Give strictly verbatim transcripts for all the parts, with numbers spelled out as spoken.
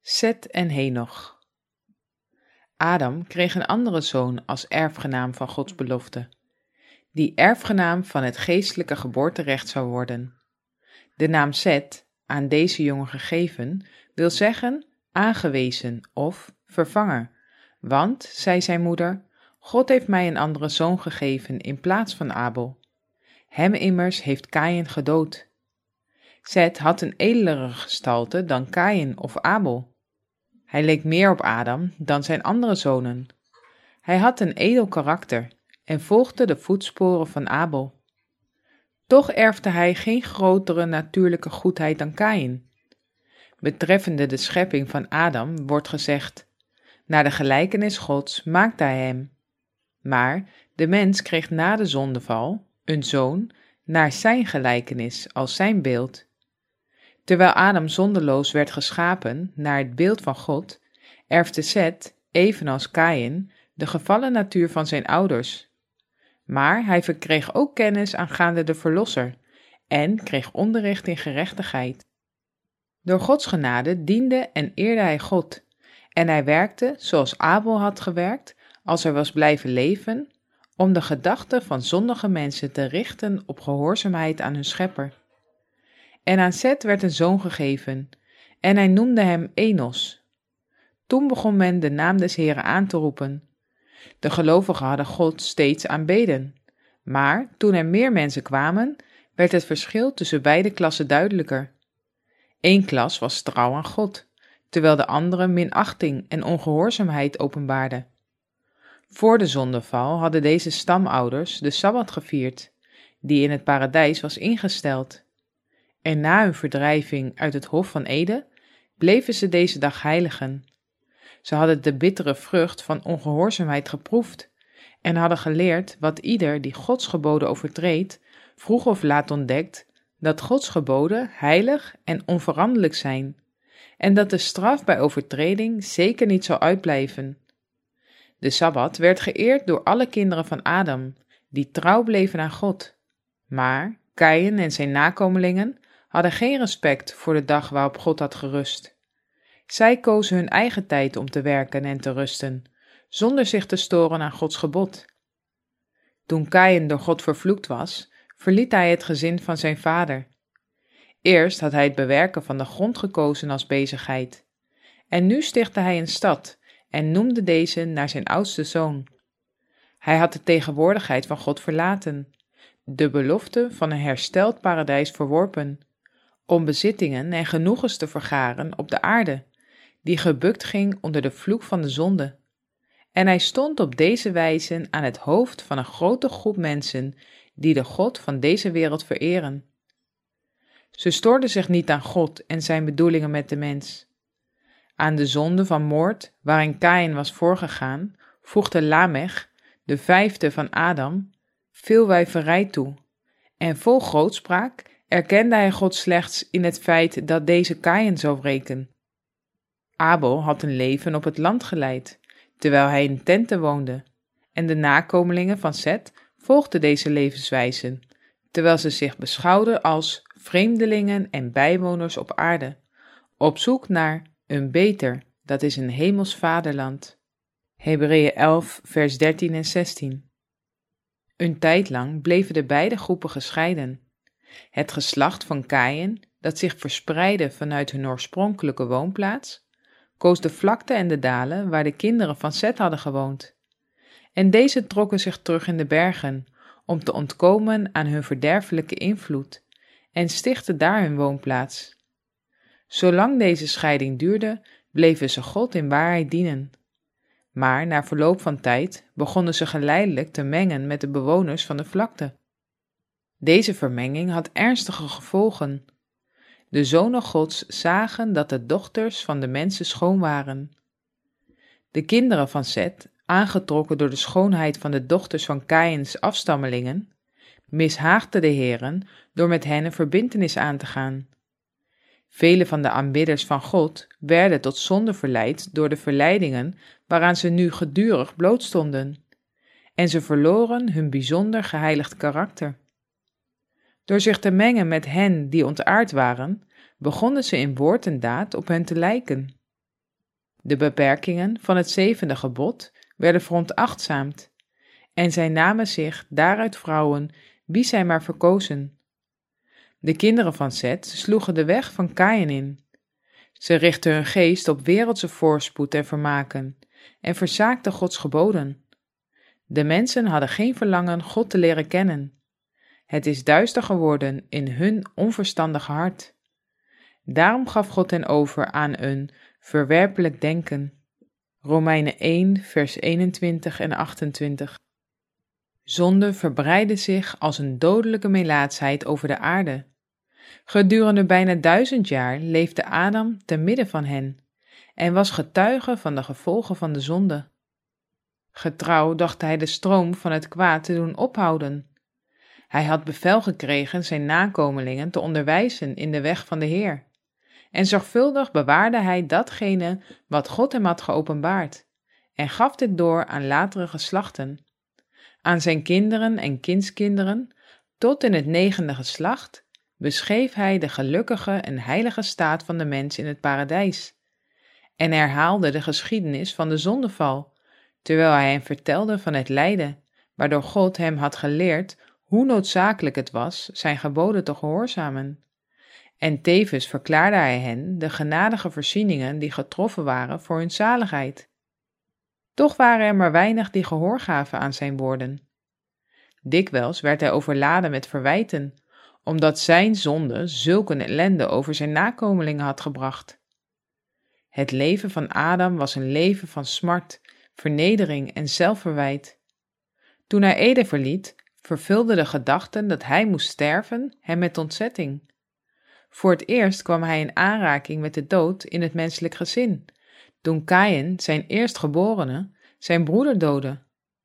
Set en Henoch. Adam kreeg een andere zoon als erfgenaam van Gods belofte, die erfgenaam van het geestelijke geboorterecht zou worden. De naam Set, aan deze jongen gegeven, wil zeggen aangewezen of vervanger, want, zei zijn moeder, God heeft mij een andere zoon gegeven in plaats van Abel. Hem immers heeft Kaïn gedood. Set had een edelere gestalte dan Kaïn of Abel. Hij leek meer op Adam dan zijn andere zonen. Hij had een edel karakter en volgde de voetsporen van Abel. Toch erfde hij geen grotere natuurlijke goedheid dan Kaïn. Betreffende de schepping van Adam wordt gezegd: naar de gelijkenis Gods maakte hij hem. Maar de mens kreeg na de zondeval een zoon naar zijn gelijkenis als zijn beeld. Terwijl Adam zondeloos werd geschapen naar het beeld van God, erfde Set, evenals Kaïn, de gevallen natuur van zijn ouders. Maar hij verkreeg ook kennis aangaande de Verlosser en kreeg onderricht in gerechtigheid. Door Gods genade diende en eerde hij God, en hij werkte, zoals Abel had gewerkt, als hij was blijven leven, om de gedachten van zondige mensen te richten op gehoorzaamheid aan hun schepper. En aan Set werd een zoon gegeven, en hij noemde hem Enos. Toen begon men de naam des Heren aan te roepen. De gelovigen hadden God steeds aanbeden, maar toen er meer mensen kwamen, werd het verschil tussen beide klassen duidelijker. Eén klas was trouw aan God, terwijl de andere minachting en ongehoorzaamheid openbaarde. Voor de zondeval hadden deze stamouders de Sabbat gevierd, die in het paradijs was ingesteld. En na hun verdrijving uit het Hof van Eden bleven ze deze dag heiligen. Ze hadden de bittere vrucht van ongehoorzaamheid geproefd en hadden geleerd wat ieder die Gods geboden overtreedt, vroeg of laat ontdekt dat Gods geboden heilig en onveranderlijk zijn en dat de straf bij overtreding zeker niet zal uitblijven. De Sabbat werd geëerd door alle kinderen van Adam, die trouw bleven aan God. Maar Kaïn en zijn nakomelingen hadden geen respect voor de dag waarop God had gerust. Zij kozen hun eigen tijd om te werken en te rusten, zonder zich te storen aan Gods gebod. Toen Kaïn door God vervloekt was, verliet hij het gezin van zijn vader. Eerst had hij het bewerken van de grond gekozen als bezigheid. En nu stichtte hij een stad en noemde deze naar zijn oudste zoon. Hij had de tegenwoordigheid van God verlaten, de belofte van een hersteld paradijs verworpen, om bezittingen en genoegens te vergaren op de aarde, die gebukt ging onder de vloek van de zonde. En hij stond op deze wijze aan het hoofd van een grote groep mensen die de God van deze wereld vereren. Ze stoorden zich niet aan God en zijn bedoelingen met de mens. Aan de zonde van moord, waarin Kaïn was voorgegaan, voegde Lamech, de vijfde van Adam, veel wijverij toe, en vol grootspraak erkende hij God slechts in het feit dat deze Kaïn zou wreken. Abel had een leven op het land geleid, terwijl hij in tenten woonde, en de nakomelingen van Set volgden deze levenswijze, terwijl ze zich beschouwden als vreemdelingen en bijwoners op aarde, op zoek naar een beter, dat is een hemels vaderland. Hebreeën elf, vers dertien en zestien. Een tijd lang bleven de beide groepen gescheiden. Het geslacht van Kaïn, dat zich verspreidde vanuit hun oorspronkelijke woonplaats, koos de vlakte en de dalen waar de kinderen van Set hadden gewoond. En deze trokken zich terug in de bergen, om te ontkomen aan hun verderfelijke invloed, en stichtten daar hun woonplaats. Zolang deze scheiding duurde, bleven ze God in waarheid dienen. Maar na verloop van tijd begonnen ze geleidelijk te mengen met de bewoners van de vlakte. Deze vermenging had ernstige gevolgen. De zonen Gods zagen dat de dochters van de mensen schoon waren. De kinderen van Set, aangetrokken door de schoonheid van de dochters van Kaïns afstammelingen, mishaagden de Heeren door met hen een verbintenis aan te gaan. Vele van de aanbidders van God werden tot zonde verleid door de verleidingen waaraan ze nu gedurig blootstonden, en ze verloren hun bijzonder geheiligd karakter. Door zich te mengen met hen die ontaard waren, begonnen ze in woord en daad op hen te lijken. De beperkingen van het zevende gebod werden veronachtzaamd en zij namen zich daaruit vrouwen wie zij maar verkozen. De kinderen van Zet sloegen de weg van Kaïn in. Ze richtten hun geest op wereldse voorspoed en vermaken en verzaakten Gods geboden. De mensen hadden geen verlangen God te leren kennen. Het is duister geworden in hun onverstandige hart. Daarom gaf God hen over aan een verwerpelijk denken. Romeinen één, vers eenentwintig en achtentwintig. Zonde verbreidde zich als een dodelijke melaatsheid over de aarde. Gedurende bijna duizend jaar leefde Adam te midden van hen en was getuige van de gevolgen van de zonde. Getrouw dacht hij de stroom van het kwaad te doen ophouden. Hij had bevel gekregen zijn nakomelingen te onderwijzen in de weg van de Heer. En zorgvuldig bewaarde hij datgene wat God hem had geopenbaard en gaf dit door aan latere geslachten. Aan zijn kinderen en kindskinderen, tot in het negende geslacht, beschreef hij de gelukkige en heilige staat van de mens in het paradijs. En herhaalde de geschiedenis van de zondeval, terwijl hij hem vertelde van het lijden, waardoor God hem had geleerd hoe noodzakelijk het was zijn geboden te gehoorzamen. En tevens verklaarde hij hen de genadige voorzieningen die getroffen waren voor hun zaligheid. Toch waren er maar weinig die gehoor gaven aan zijn woorden. Dikwijls werd hij overladen met verwijten, omdat zijn zonde zulk een ellende over zijn nakomelingen had gebracht. Het leven van Adam was een leven van smart, vernedering en zelfverwijt. Toen hij Eden verliet, vervulde de gedachte dat hij moest sterven hem met ontzetting. Voor het eerst kwam hij in aanraking met de dood in het menselijk gezin, toen Kaïn, zijn eerstgeborene, zijn broeder doodde.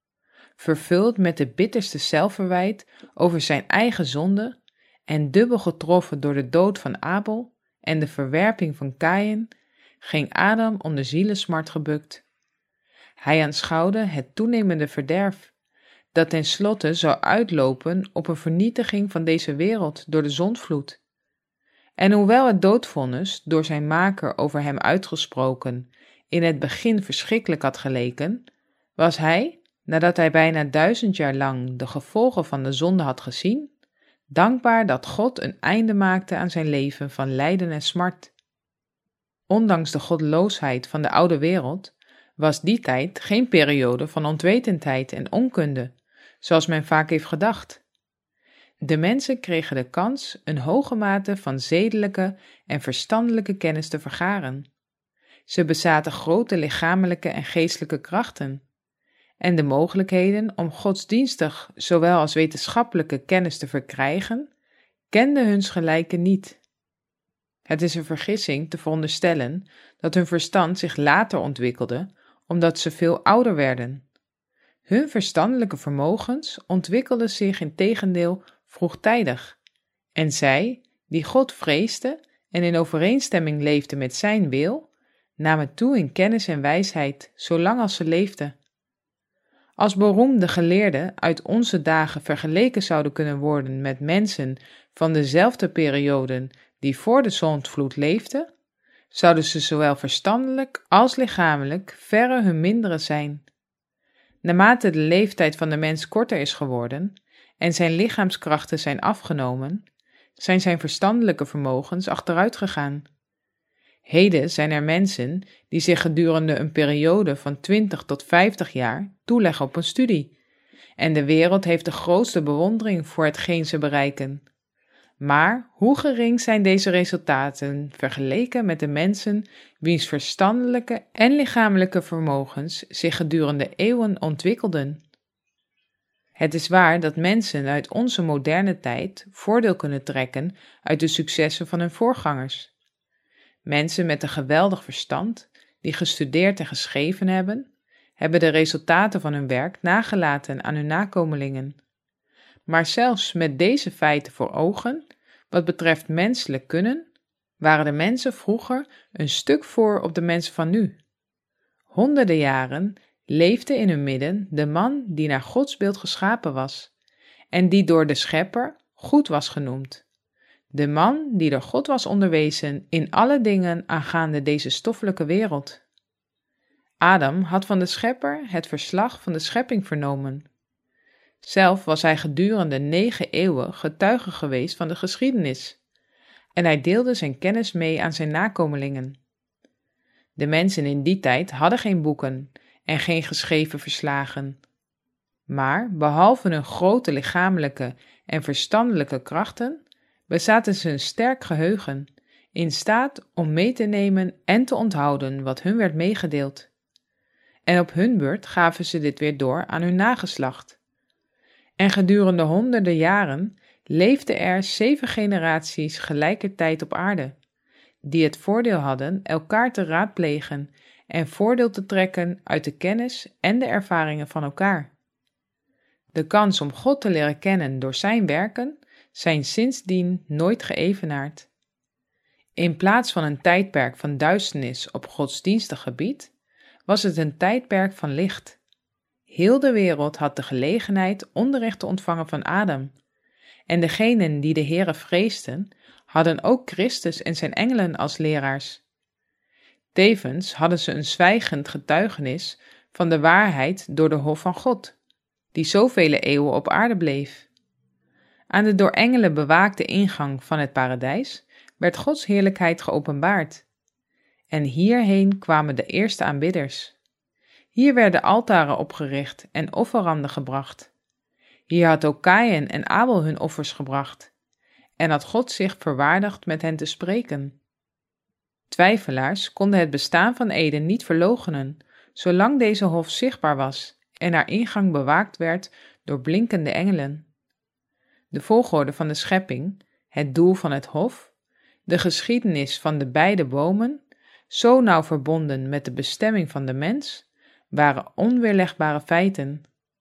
Vervuld met de bitterste zelfverwijt over zijn eigen zonde en dubbel getroffen door de dood van Abel en de verwerping van Kaïn, ging Adam onder zielesmart gebukt. Hij aanschouwde het toenemende verderf, dat tenslotte zou uitlopen op een vernietiging van deze wereld door de zondvloed. En hoewel het doodvonnis door zijn maker over hem uitgesproken in het begin verschrikkelijk had geleken, was hij, nadat hij bijna duizend jaar lang de gevolgen van de zonde had gezien, dankbaar dat God een einde maakte aan zijn leven van lijden en smart. Ondanks de goddeloosheid van de oude wereld, was die tijd geen periode van onwetendheid en onkunde, zoals men vaak heeft gedacht. De mensen kregen de kans een hoge mate van zedelijke en verstandelijke kennis te vergaren. Ze bezaten grote lichamelijke en geestelijke krachten. En de mogelijkheden om godsdienstig zowel als wetenschappelijke kennis te verkrijgen, kenden huns gelijken niet. Het is een vergissing te veronderstellen dat hun verstand zich later ontwikkelde, omdat ze veel ouder werden. Hun verstandelijke vermogens ontwikkelden zich integendeel vroegtijdig, en zij, die God vreesden en in overeenstemming leefden met zijn wil, namen toe in kennis en wijsheid, zolang als ze leefden. Als beroemde geleerden uit onze dagen vergeleken zouden kunnen worden met mensen van dezelfde perioden die voor de zondvloed leefden, zouden ze zowel verstandelijk als lichamelijk verre hun mindere zijn. Naarmate de leeftijd van de mens korter is geworden en zijn lichaamskrachten zijn afgenomen, zijn zijn verstandelijke vermogens achteruit gegaan. Heden zijn er mensen die zich gedurende een periode van twintig tot vijftig jaar toeleggen op een studie, en de wereld heeft de grootste bewondering voor hetgeen ze bereiken. Maar hoe gering zijn deze resultaten vergeleken met de mensen wiens verstandelijke en lichamelijke vermogens zich gedurende eeuwen ontwikkelden? Het is waar dat mensen uit onze moderne tijd voordeel kunnen trekken uit de successen van hun voorgangers. Mensen met een geweldig verstand, die gestudeerd en geschreven hebben, hebben de resultaten van hun werk nagelaten aan hun nakomelingen. Maar zelfs met deze feiten voor ogen, wat betreft menselijk kunnen, waren de mensen vroeger een stuk voor op de mensen van nu. Honderden jaren leefde in hun midden de man die naar Gods beeld geschapen was en die door de Schepper goed was genoemd. De man die door God was onderwezen in alle dingen aangaande deze stoffelijke wereld. Adam had van de Schepper het verslag van de schepping vernomen. Zelf was hij gedurende negen eeuwen getuige geweest van de geschiedenis en hij deelde zijn kennis mee aan zijn nakomelingen. De mensen in die tijd hadden geen boeken en geen geschreven verslagen. Maar behalve hun grote lichamelijke en verstandelijke krachten, bezaten ze een sterk geheugen, in staat om mee te nemen en te onthouden wat hun werd meegedeeld. En op hun beurt gaven ze dit weer door aan hun nageslacht. En gedurende honderden jaren leefden er zeven generaties gelijkertijd op aarde, die het voordeel hadden elkaar te raadplegen en voordeel te trekken uit de kennis en de ervaringen van elkaar. De kans om God te leren kennen door zijn werken zijn sindsdien nooit geëvenaard. In plaats van een tijdperk van duisternis op godsdienstig gebied, was het een tijdperk van licht. Heel de wereld had de gelegenheid onderricht te ontvangen van Adam, en degenen die de Heere vreesden, hadden ook Christus en zijn engelen als leraars. Tevens hadden ze een zwijgend getuigenis van de waarheid door de hof van God, die zoveel eeuwen op aarde bleef. Aan de door engelen bewaakte ingang van het paradijs werd Gods heerlijkheid geopenbaard. En hierheen kwamen de eerste aanbidders. Hier werden altaren opgericht en offeranden gebracht. Hier had ook Kaïn en Abel hun offers gebracht, en had God zich verwaardigd met hen te spreken. Twijfelaars konden het bestaan van Eden niet verloochenen, zolang deze hof zichtbaar was en haar ingang bewaakt werd door blinkende engelen. De volgorde van de schepping, het doel van het hof, de geschiedenis van de beide bomen, zo nauw verbonden met de bestemming van de mens, waren onweerlegbare feiten.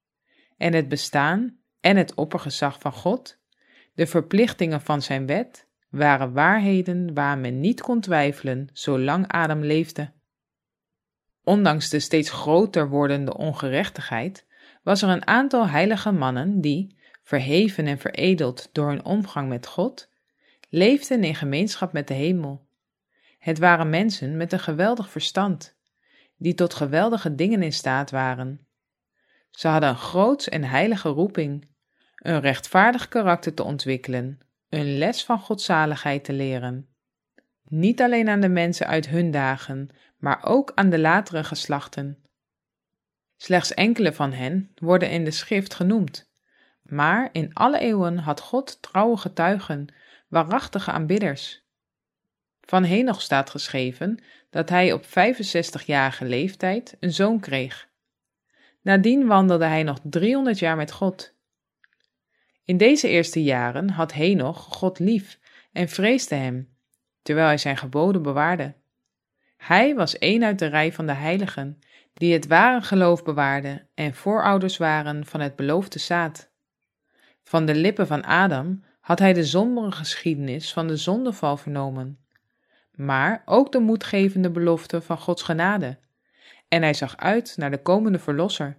En het bestaan en het oppergezag van God, de verplichtingen van zijn wet, waren waarheden waar men niet kon twijfelen zolang Adam leefde. Ondanks de steeds groter wordende ongerechtigheid, was er een aantal heilige mannen die, verheven en veredeld door hun omgang met God, leefden in gemeenschap met de hemel. Het waren mensen met een geweldig verstand, die tot geweldige dingen in staat waren. Ze hadden een groots en heilige roeping, een rechtvaardig karakter te ontwikkelen, een les van godzaligheid te leren. Niet alleen aan de mensen uit hun dagen, maar ook aan de latere geslachten. Slechts enkele van hen worden in de schrift genoemd, maar in alle eeuwen had God trouwe getuigen, waarachtige aanbidders. Van Henoch staat geschreven dat hij op vijfenzestigjarige leeftijd een zoon kreeg. Nadien wandelde hij nog driehonderd jaar met God. In deze eerste jaren had Henoch God lief en vreesde hem, terwijl hij zijn geboden bewaarde. Hij was één uit de rij van de heiligen, die het ware geloof bewaarden en voorouders waren van het beloofde zaad. Van de lippen van Adam had hij de sombere geschiedenis van de zondeval vernomen, maar ook de moedgevende belofte van Gods genade, en hij zag uit naar de komende verlosser.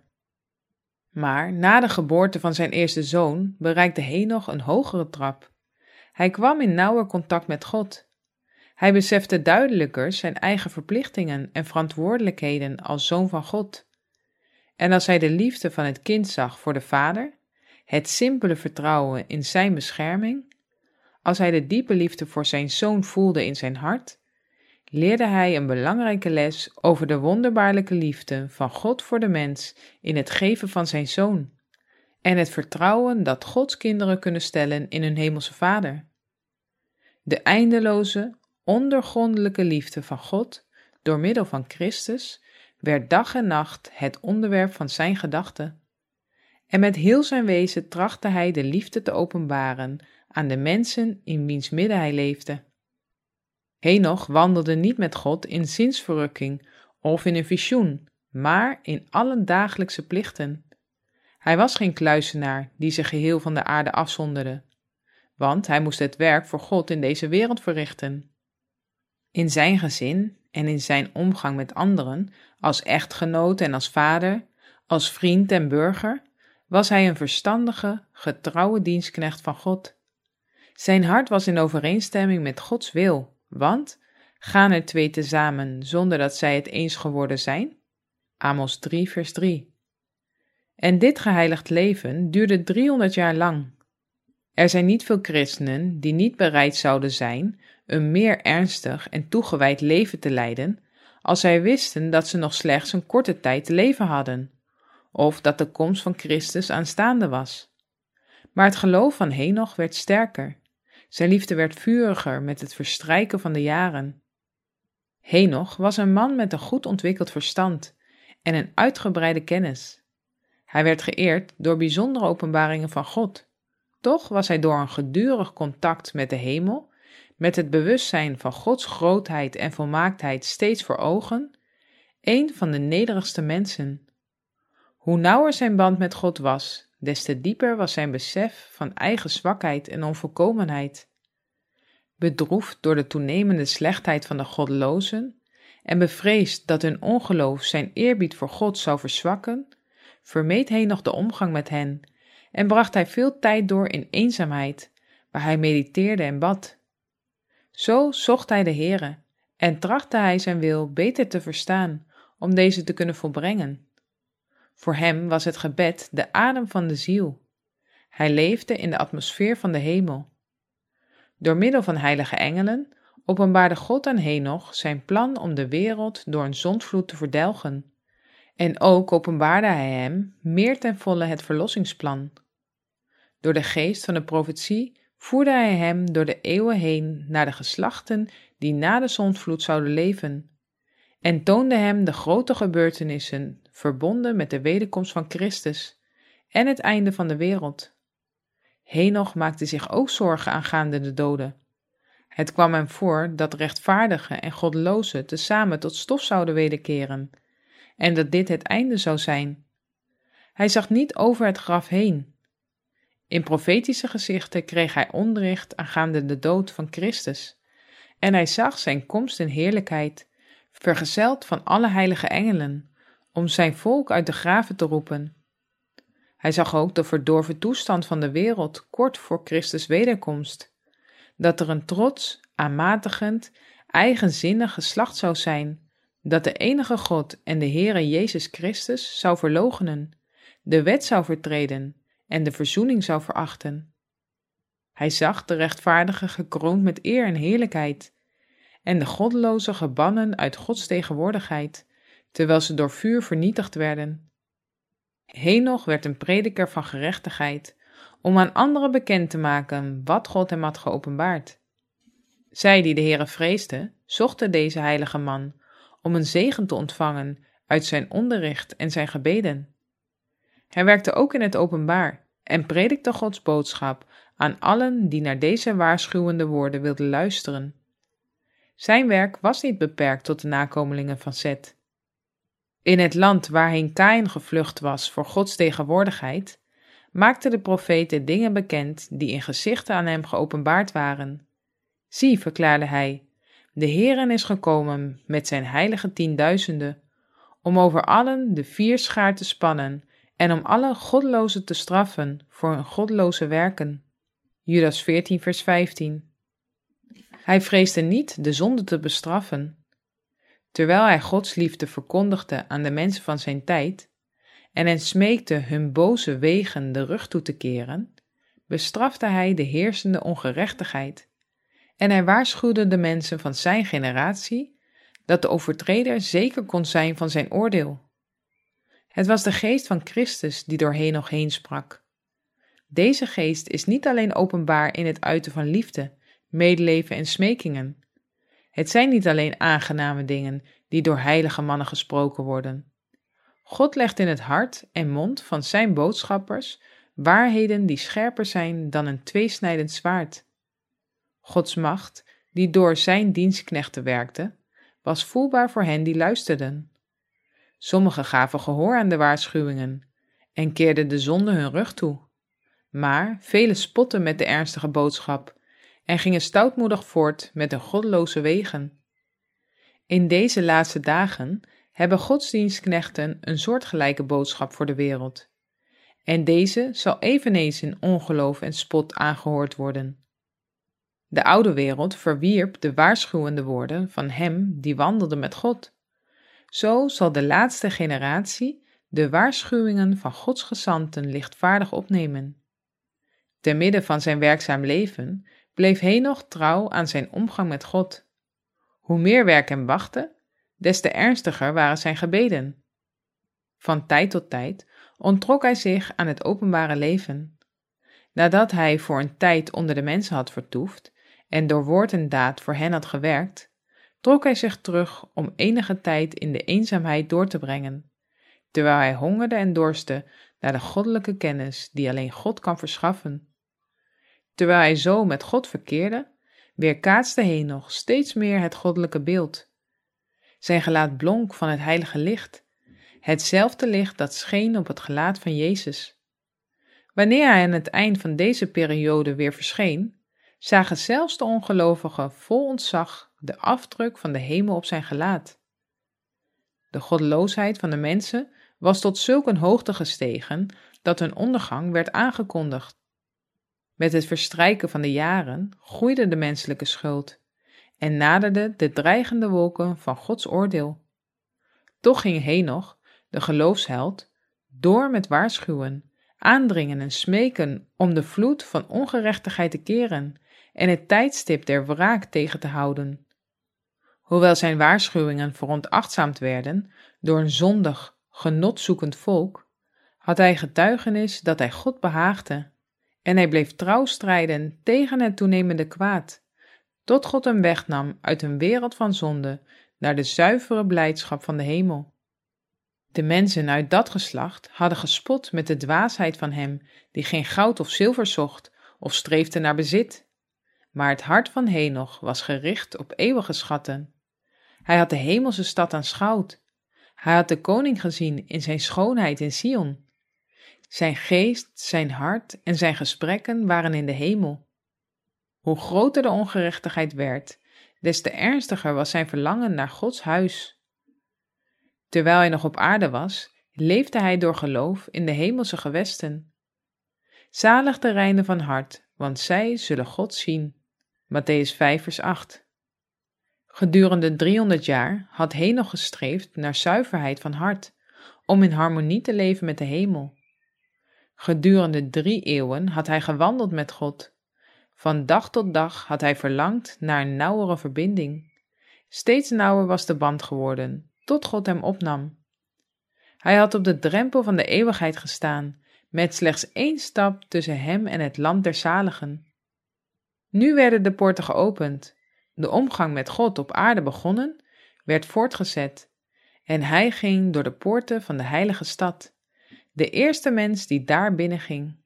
Maar na de geboorte van zijn eerste zoon bereikte Henoch een hogere trap. Hij kwam in nauwer contact met God. Hij besefte duidelijker zijn eigen verplichtingen en verantwoordelijkheden als zoon van God. En als hij de liefde van het kind zag voor de vader, het simpele vertrouwen in zijn bescherming, als hij de diepe liefde voor zijn zoon voelde in zijn hart, leerde hij een belangrijke les over de wonderbaarlijke liefde van God voor de mens in het geven van zijn zoon en het vertrouwen dat Gods kinderen kunnen stellen in hun hemelse Vader. De eindeloze, ondoorgrondelijke liefde van God door middel van Christus werd dag en nacht het onderwerp van zijn gedachten. En met heel zijn wezen trachtte hij de liefde te openbaren aan de mensen in wiens midden hij leefde. Henoch wandelde niet met God in zinsverrukking of in een visioen, maar in alle dagelijkse plichten. Hij was geen kluizenaar die zich geheel van de aarde afzonderde, want hij moest het werk voor God in deze wereld verrichten. In zijn gezin en in zijn omgang met anderen, als echtgenoot en als vader, als vriend en burger, was hij een verstandige, getrouwe dienstknecht van God. Zijn hart was in overeenstemming met Gods wil, want gaan er twee tezamen zonder dat zij het eens geworden zijn? Amos drie vers drie. En dit geheiligd leven duurde driehonderd jaar lang. Er zijn niet veel christenen die niet bereid zouden zijn een meer ernstig en toegewijd leven te leiden, als zij wisten dat ze nog slechts een korte tijd te leven hadden, of dat de komst van Christus aanstaande was. Maar het geloof van Henoch werd sterker. Zijn liefde werd vuriger met het verstrijken van de jaren. Henoch was een man met een goed ontwikkeld verstand en een uitgebreide kennis. Hij werd geëerd door bijzondere openbaringen van God. Toch was hij door een gedurig contact met de hemel, met het bewustzijn van Gods grootheid en volmaaktheid steeds voor ogen, een van de nederigste mensen. Hoe nauwer zijn band met God was, des te dieper was zijn besef van eigen zwakheid en onvolkomenheid. Bedroefd door de toenemende slechtheid van de goddelozen en bevreesd dat hun ongeloof zijn eerbied voor God zou verzwakken, vermeed Henoch de omgang met hen en bracht hij veel tijd door in eenzaamheid, waar hij mediteerde en bad. Zo zocht hij de Heere en trachtte hij zijn wil beter te verstaan, om deze te kunnen volbrengen. Voor hem was het gebed de adem van de ziel. Hij leefde in de atmosfeer van de hemel. Door middel van heilige engelen openbaarde God aan Henoch zijn plan om de wereld door een zondvloed te verdelgen. En ook openbaarde hij hem meer ten volle het verlossingsplan. Door de geest van de profetie voerde hij hem door de eeuwen heen naar de geslachten die na de zondvloed zouden leven, en toonde hem de grote gebeurtenissen verbonden met de wederkomst van Christus en het einde van de wereld. Henoch maakte zich ook zorgen aangaande de doden. Het kwam hem voor dat rechtvaardigen en goddelozen tezamen tot stof zouden wederkeren, en dat dit het einde zou zijn. Hij zag niet over het graf heen. In profetische gezichten kreeg hij onderricht aangaande de dood van Christus, en hij zag zijn komst in heerlijkheid, vergezeld van alle heilige engelen, om zijn volk uit de graven te roepen. Hij zag ook de verdorven toestand van de wereld kort voor Christus' wederkomst, dat er een trots, aanmatigend, eigenzinnig geslacht zou zijn, dat de enige God en de Heere Jezus Christus zou verloochenen, de wet zou vertreden en de verzoening zou verachten. Hij zag de rechtvaardige gekroond met eer en heerlijkheid, en de goddelozen gebannen uit Gods tegenwoordigheid, terwijl ze door vuur vernietigd werden. Henoch werd een prediker van gerechtigheid, om aan anderen bekend te maken wat God hem had geopenbaard. Zij die de Heere vreesden, zochten deze heilige man, om een zegen te ontvangen uit zijn onderricht en zijn gebeden. Hij werkte ook in het openbaar en predikte Gods boodschap aan allen die naar deze waarschuwende woorden wilden luisteren. Zijn werk was niet beperkt tot de nakomelingen van Zet. In het land waarheen Kaïn gevlucht was voor Gods tegenwoordigheid, maakte de profeet de dingen bekend die in gezichten aan hem geopenbaard waren. Zie, verklaarde hij, de Heeren is gekomen met zijn heilige tienduizenden, om over allen de vierschaar te spannen en om alle goddelozen te straffen voor hun goddeloze werken. Judas veertien vers vijftien. Hij vreesde niet de zonde te bestraffen. Terwijl hij Gods liefde verkondigde aan de mensen van zijn tijd en hen smeekte hun boze wegen de rug toe te keren, bestrafte hij de heersende ongerechtigheid en hij waarschuwde de mensen van zijn generatie dat de overtreder zeker kon zijn van zijn oordeel. Het was de geest van Christus die door Henoch heen sprak. Deze geest is niet alleen openbaar in het uiten van liefde, medeleven en smekingen. Het zijn niet alleen aangename dingen die door heilige mannen gesproken worden. God legt in het hart en mond van zijn boodschappers waarheden die scherper zijn dan een tweesnijdend zwaard. Gods macht, die door zijn dienstknechten werkte, was voelbaar voor hen die luisterden. Sommigen gaven gehoor aan de waarschuwingen en keerden de zonde hun rug toe. Maar velen spotten met de ernstige boodschap en gingen stoutmoedig voort met hun goddeloze wegen. In deze laatste dagen hebben godsdienstknechten een soortgelijke boodschap voor de wereld. En deze zal eveneens in ongeloof en spot aangehoord worden. De oude wereld verwierp de waarschuwende woorden van hem die wandelde met God. zo zal de laatste generatie de waarschuwingen van Gods gezanten lichtvaardig opnemen. Te midden van zijn werkzaam leven bleef Henoch trouw aan zijn omgang met God. Hoe meer werk hem wachtte, des te ernstiger waren zijn gebeden. Van tijd tot tijd onttrok hij zich aan het openbare leven. Nadat hij voor een tijd onder de mensen had vertoefd en door woord en daad voor hen had gewerkt, trok hij zich terug om enige tijd in de eenzaamheid door te brengen, terwijl hij hongerde en dorstte naar de goddelijke kennis die alleen God kan verschaffen. Terwijl hij zo met God verkeerde, weerkaatste Henoch steeds meer het goddelijke beeld. Zijn gelaat blonk van het heilige licht, hetzelfde licht dat scheen op het gelaat van Jezus. Wanneer hij aan het eind van deze periode weer verscheen, zagen zelfs de ongelovigen vol ontzag de afdruk van de hemel op zijn gelaat. De goddeloosheid van de mensen was tot zulk een hoogte gestegen dat hun ondergang werd aangekondigd. Met het verstrijken van de jaren groeide de menselijke schuld en naderden de dreigende wolken van Gods oordeel. Toch ging Henoch, de geloofsheld, door met waarschuwen, aandringen en smeken om de vloed van ongerechtigheid te keren en het tijdstip der wraak tegen te houden. Hoewel zijn waarschuwingen veronachtzaamd werden door een zondig, genotzoekend volk, had hij getuigenis dat hij God behaagde, en hij bleef trouw strijden tegen het toenemende kwaad, tot God hem wegnam uit een wereld van zonde naar de zuivere blijdschap van de hemel. De mensen uit dat geslacht hadden gespot met de dwaasheid van hem die geen goud of zilver zocht of streefde naar bezit. Maar het hart van Henoch was gericht op eeuwige schatten. Hij had de hemelse stad aanschouwd. Hij had de koning gezien in zijn schoonheid in Sion. Zijn geest, zijn hart en zijn gesprekken waren in de hemel. Hoe groter de ongerechtigheid werd, des te ernstiger was zijn verlangen naar Gods huis. Terwijl hij nog op aarde was, leefde hij door geloof in de hemelse gewesten. Zalig de reinen van hart, want zij zullen God zien. Mattheüs vijf vers acht. Gedurende driehonderd jaar had Henoch gestreefd naar zuiverheid van hart, om in harmonie te leven met de hemel. Gedurende drie eeuwen had hij gewandeld met God. Van dag tot dag had hij verlangd naar een nauwere verbinding. Steeds nauwer was de band geworden, tot God hem opnam. Hij had op de drempel van de eeuwigheid gestaan, met slechts één stap tussen hem en het land der zaligen. Nu werden de poorten geopend, de omgang met God op aarde begonnen, werd voortgezet, en hij ging door de poorten van de heilige stad, de eerste mens die daar binnenging.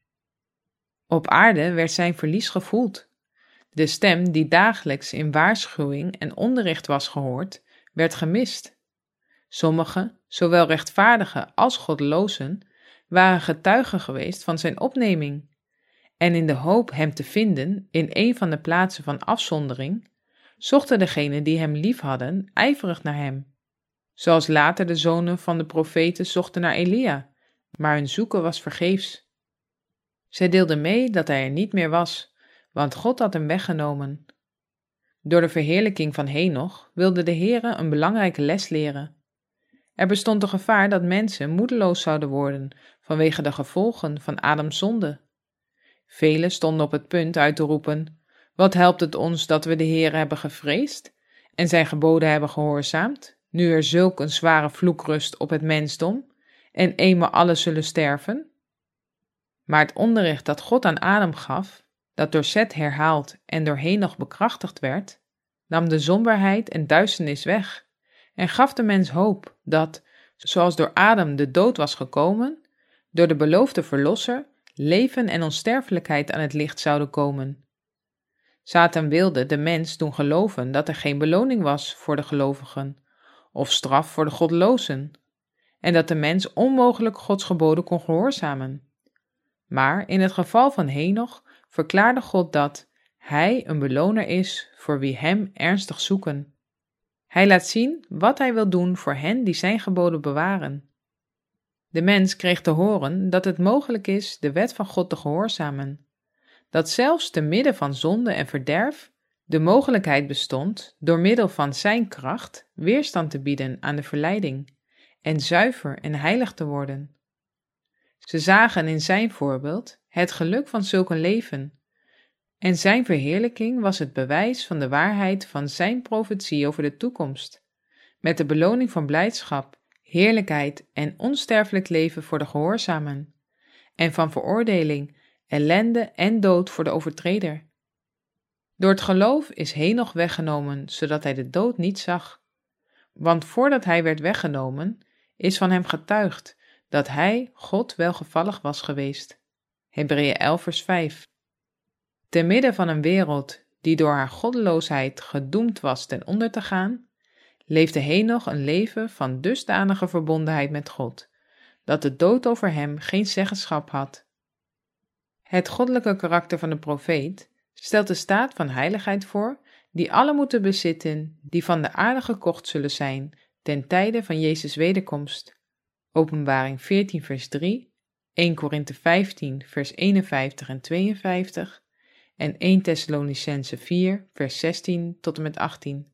Op aarde werd zijn verlies gevoeld. De stem die dagelijks in waarschuwing en onderricht was gehoord, werd gemist. Sommigen, zowel rechtvaardigen als goddelozen, waren getuigen geweest van zijn opneming, en in de hoop hem te vinden in een van de plaatsen van afzondering, zochten degenen die hem lief hadden ijverig naar hem. Zoals later de zonen van de profeten zochten naar Elia, maar hun zoeken was vergeefs. Zij deelden mee dat hij er niet meer was, want God had hem weggenomen. Door de verheerlijking van Henoch wilde de Heere een belangrijke les leren. Er bestond een gevaar dat mensen moedeloos zouden worden vanwege de gevolgen van Adams zonde. Velen stonden op het punt uit te roepen: wat helpt het ons dat we de Heere hebben gevreesd en zijn geboden hebben gehoorzaamd, nu er zulk een zware vloek rust op het mensdom en eenmaal allen zullen sterven? Maar het onderricht dat God aan Adam gaf, dat door Seth herhaald en door Henoch bekrachtigd werd, nam de somberheid en duisternis weg en gaf de mens hoop dat, zoals door Adam de dood was gekomen, door de beloofde verlosser leven en onsterfelijkheid aan het licht zouden komen. Satan wilde de mens doen geloven dat er geen beloning was voor de gelovigen, of straf voor de goddelozen, en dat de mens onmogelijk Gods geboden kon gehoorzamen. Maar in het geval van Henoch verklaarde God dat hij een beloner is voor wie hem ernstig zoeken. Hij laat zien wat hij wil doen voor hen die zijn geboden bewaren. De mens kreeg te horen dat het mogelijk is de wet van God te gehoorzamen, dat zelfs te midden van zonde en verderf De mogelijkheid bestond door middel van zijn kracht weerstand te bieden aan de verleiding en zuiver en heilig te worden. Ze zagen in zijn voorbeeld het geluk van zulk een leven, en zijn verheerlijking was het bewijs van de waarheid van zijn profetie over de toekomst, met de beloning van blijdschap, heerlijkheid en onsterfelijk leven voor de gehoorzamen, en van veroordeling, ellende en dood voor de overtreder. Door het geloof is Henoch weggenomen, zodat hij de dood niet zag. Want voordat hij werd weggenomen, is van hem getuigd dat hij God welgevallig was geweest. Hebreeën elf vers vijf. Te midden van een wereld die door haar goddeloosheid gedoemd was ten onder te gaan, leefde Henoch een leven van dusdanige verbondenheid met God, dat de dood over hem geen zeggenschap had. Het goddelijke karakter van de profeet stelt de staat van heiligheid voor, die alle moeten bezitten die van de aarde gekocht zullen zijn ten tijde van Jezus' wederkomst. Openbaring veertien vers drie, eerste Korinthe vijftien vers eenenvijftig en tweeënvijftig en eerste Thessalonicenzen vier vers zestien tot en met achttien.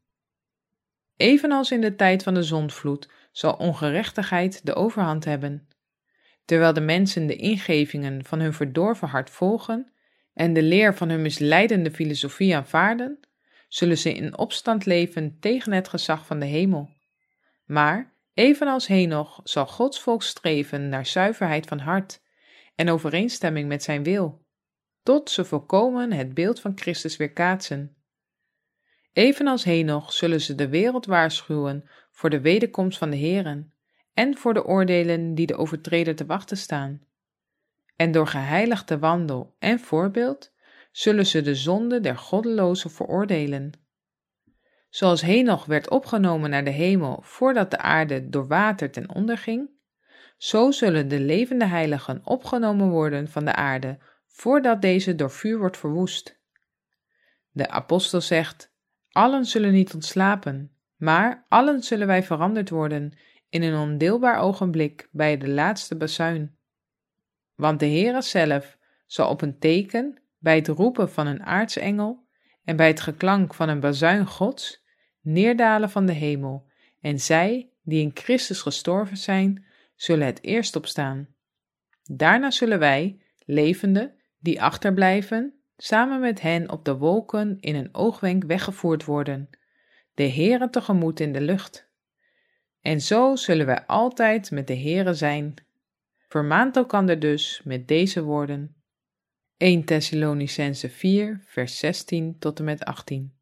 Evenals in de tijd van de zondvloed zal ongerechtigheid de overhand hebben. Terwijl de mensen de ingevingen van hun verdorven hart volgen en de leer van hun misleidende filosofie aanvaarden, zullen ze in opstand leven tegen het gezag van de hemel. Maar, evenals Henoch, zal Gods volk streven naar zuiverheid van hart en overeenstemming met zijn wil, tot ze volkomen het beeld van Christus weerkaatsen. Evenals Henoch zullen ze de wereld waarschuwen voor de wederkomst van de Heeren en voor de oordelen die de overtreder te wachten staan. En door geheiligde wandel en voorbeeld zullen ze de zonde der goddelozen veroordelen. Zoals Henoch werd opgenomen naar de hemel voordat de aarde door water ten onder ging, zo zullen de levende heiligen opgenomen worden van de aarde voordat deze door vuur wordt verwoest. De apostel zegt: allen zullen niet ontslapen, maar allen zullen wij veranderd worden in een ondeelbaar ogenblik bij de laatste bazuin. Want de Heere zelf zal op een teken, bij het roepen van een aartsengel en bij het geklank van een bazuin Gods, neerdalen van de hemel, en zij, die in Christus gestorven zijn, zullen het eerst opstaan. Daarna zullen wij, levenden, die achterblijven, samen met hen op de wolken in een oogwenk weggevoerd worden, de Heere tegemoet in de lucht. En zo zullen wij altijd met de Heere zijn. Vermaant elkander dus met deze woorden. eerste Thessalonicenzen vier vers zestien tot en met achttien.